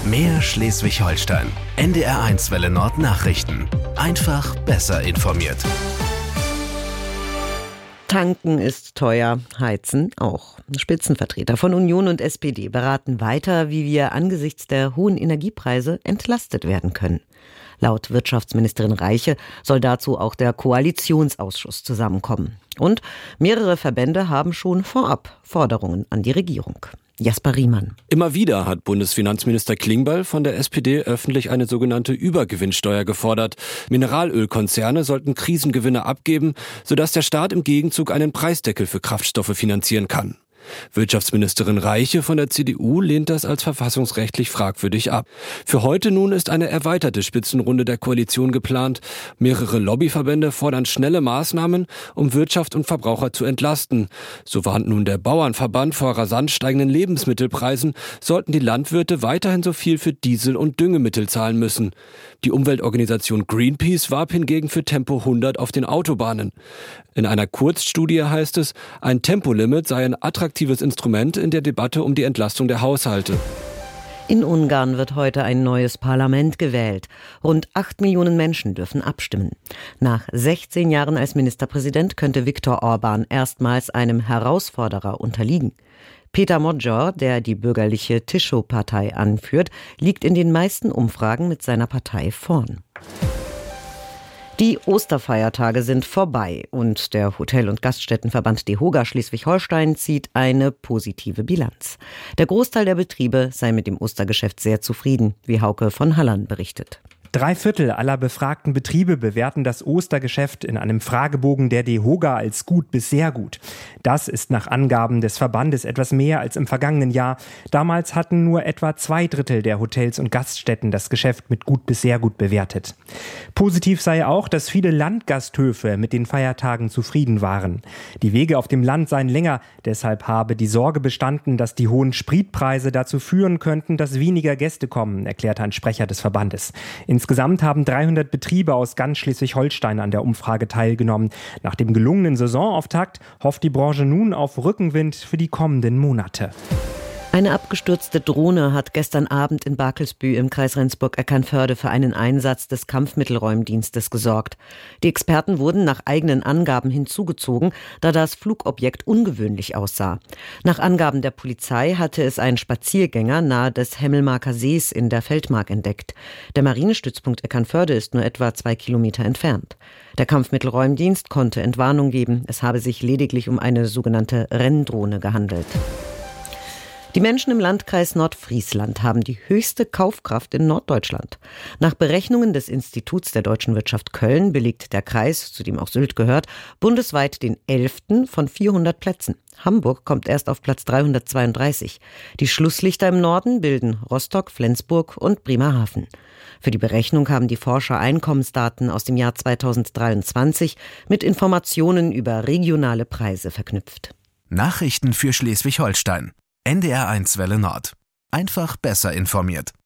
Mehr Schleswig-Holstein. NDR1 Welle Nord Nachrichten. Einfach besser informiert. Tanken ist teuer, heizen auch. Spitzenvertreter von Union und SPD beraten weiter, wie wir angesichts der hohen Energiepreise entlastet werden können. Laut Wirtschaftsministerin Reiche soll dazu auch der Koalitionsausschuss zusammenkommen. Und mehrere Verbände haben schon vorab Forderungen an die Regierung. Jasper Riemann. Immer wieder hat Bundesfinanzminister Klingbeil von der SPD öffentlich eine sogenannte Übergewinnsteuer gefordert. Mineralölkonzerne sollten Krisengewinne abgeben, sodass der Staat im Gegenzug einen Preisdeckel für Kraftstoffe finanzieren kann. Wirtschaftsministerin Reiche von der CDU lehnt das als verfassungsrechtlich fragwürdig ab. Für heute nun ist eine erweiterte Spitzenrunde der Koalition geplant. Mehrere Lobbyverbände fordern schnelle Maßnahmen, um Wirtschaft und Verbraucher zu entlasten. So warnt nun der Bauernverband vor rasant steigenden Lebensmittelpreisen, sollten die Landwirte weiterhin so viel für Diesel und Düngemittel zahlen müssen. Die Umweltorganisation Greenpeace warb hingegen für Tempo 100 auf den Autobahnen. In einer Kurzstudie heißt es, ein Tempolimit sei ein attraktives Instrument in der Debatte um die Entlastung der Haushalte. In Ungarn wird heute ein neues Parlament gewählt. Rund 8 Millionen Menschen dürfen abstimmen. Nach 16 Jahren als Ministerpräsident könnte Viktor Orbán erstmals einem Herausforderer unterliegen. Peter Magyar, der die bürgerliche Tiszo-Partei anführt, liegt in den meisten Umfragen mit seiner Partei vorn. Die Osterfeiertage sind vorbei und der Hotel- und Gaststättenverband DEHOGA Schleswig-Holstein zieht eine positive Bilanz. Der Großteil der Betriebe sei mit dem Ostergeschäft sehr zufrieden, wie Hauke von Halland berichtet. 3/4 aller befragten Betriebe bewerten das Ostergeschäft in einem Fragebogen der DEHOGA als gut bis sehr gut. Das ist nach Angaben des Verbandes etwas mehr als im vergangenen Jahr. Damals hatten nur etwa 2/3 der Hotels und Gaststätten das Geschäft mit gut bis sehr gut bewertet. Positiv sei auch, dass viele Landgasthöfe mit den Feiertagen zufrieden waren. Die Wege auf dem Land seien länger, deshalb habe die Sorge bestanden, dass die hohen Spritpreise dazu führen könnten, dass weniger Gäste kommen, erklärte ein Sprecher des Verbandes. Insgesamt haben 300 Betriebe aus ganz Schleswig-Holstein an der Umfrage teilgenommen. Nach dem gelungenen Saisonauftakt hofft die Branche nun auf Rückenwind für die kommenden Monate. Eine abgestürzte Drohne hat gestern Abend in Barkelsbü im Kreis Rendsburg-Eckernförde für einen Einsatz des Kampfmittelräumdienstes gesorgt. Die Experten wurden nach eigenen Angaben hinzugezogen, da das Flugobjekt ungewöhnlich aussah. Nach Angaben der Polizei hatte es ein Spaziergänger nahe des Hemmelmarker Sees in der Feldmark entdeckt. Der Marinestützpunkt Eckernförde ist nur etwa 2 Kilometer entfernt. Der Kampfmittelräumdienst konnte Entwarnung geben. Es habe sich lediglich um eine sogenannte Renndrohne gehandelt. Die Menschen im Landkreis Nordfriesland haben die höchste Kaufkraft in Norddeutschland. Nach Berechnungen des Instituts der deutschen Wirtschaft Köln belegt der Kreis, zu dem auch Sylt gehört, bundesweit den 11. von 400 Plätzen. Hamburg kommt erst auf Platz 332. Die Schlusslichter im Norden bilden Rostock, Flensburg und Bremerhaven. Für die Berechnung haben die Forscher Einkommensdaten aus dem Jahr 2023 mit Informationen über regionale Preise verknüpft. Nachrichten für Schleswig-Holstein. NDR1 Welle Nord. Einfach besser informiert.